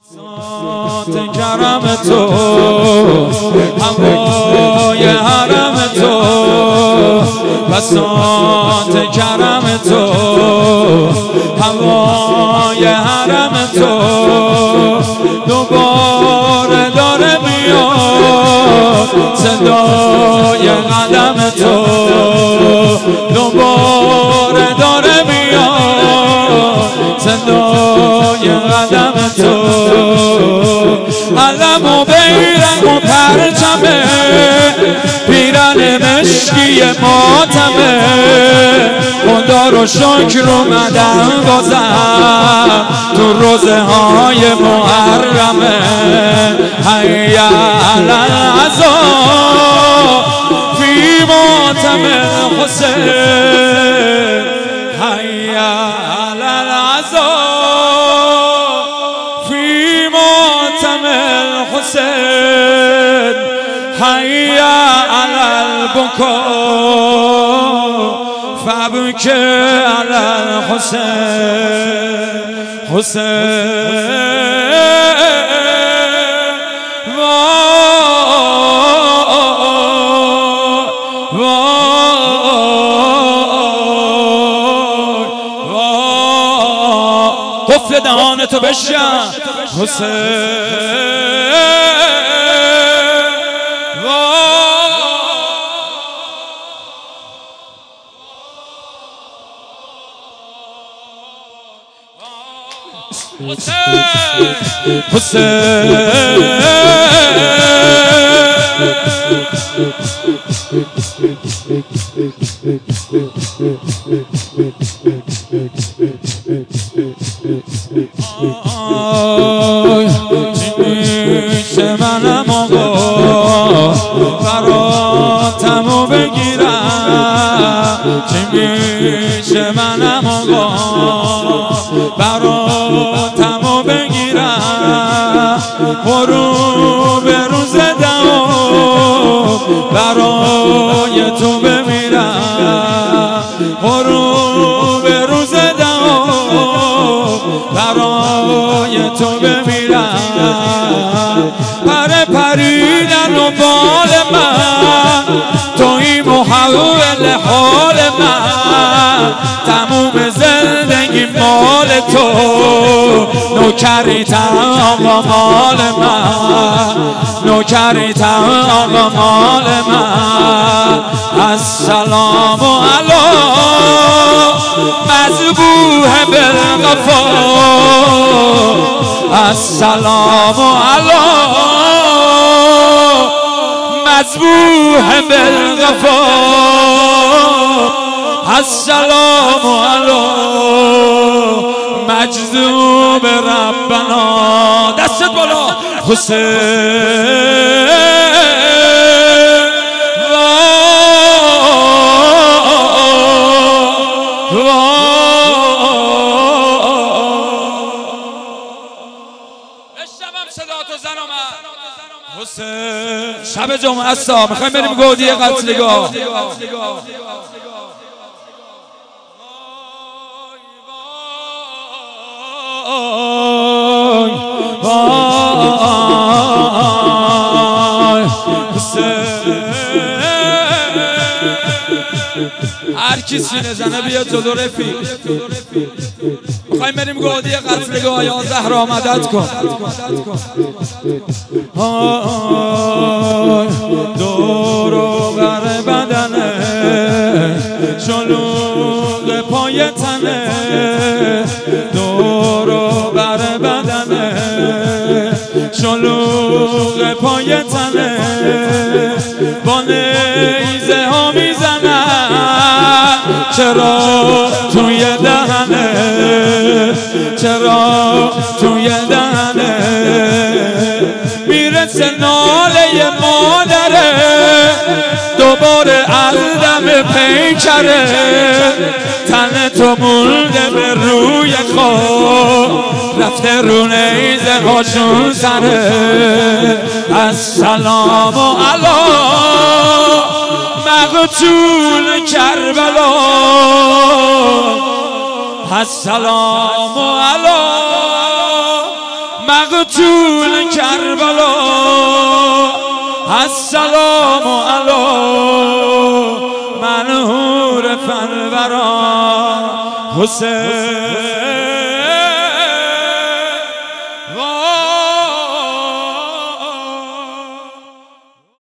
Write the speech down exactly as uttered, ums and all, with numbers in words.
ذات کرم تو هوای حرم تو بساط کرم تو هوای حرم تو دوباره داره میاد صدای قدم تو دوباره داره میاد صدای قدم تو علم و بیرق و پرچمه پیرن مشکی ماتمه خدا رو شکر اومدم بازم تو روزه های محرمه حی علی العزا فی ماتم حسین حی علی العزا فی ماتم حسین حی علی البکا فابکه علی الحسین حسین قفل دهانتو بشکن حسین میشه منم آقا براتمو بگیرم چی میشه منم آقا براتمو بگیرم غروب روز دهم برای تو بمیرم غروب روز دهم برای تو بمیرم پر پریدن و بال من توی محول حال من تموم زندگی مال تو نوکریتم آقا مال من نوکریتم آقا مال من السلام علی مذبوح بالغفا السلام علی مذبوح بالغفا السلام علی مجذوب ربنا دستت بالا حسین شب جمعه است میخوایم بریم گودی قتلگاه هر کی سینه زنه بیاد جلو رفیق میخوایم بریم گودی قتلگاه یا زهرا مدد کن دور و بر بدنه شلوغ پای تنه دور و بر بدنه شلوغ پای تنه با نیزه ها میزنن چرا توی دهنه چرا توی دهنه میرسه ناله مادره دوباره از دم پیکره تن تو مونده به روی خود رفته رو نیزه هاشون سره السلام علی مقتول کربلا السلام علی مقتول کربلا السلام علی منهور فنورا حسین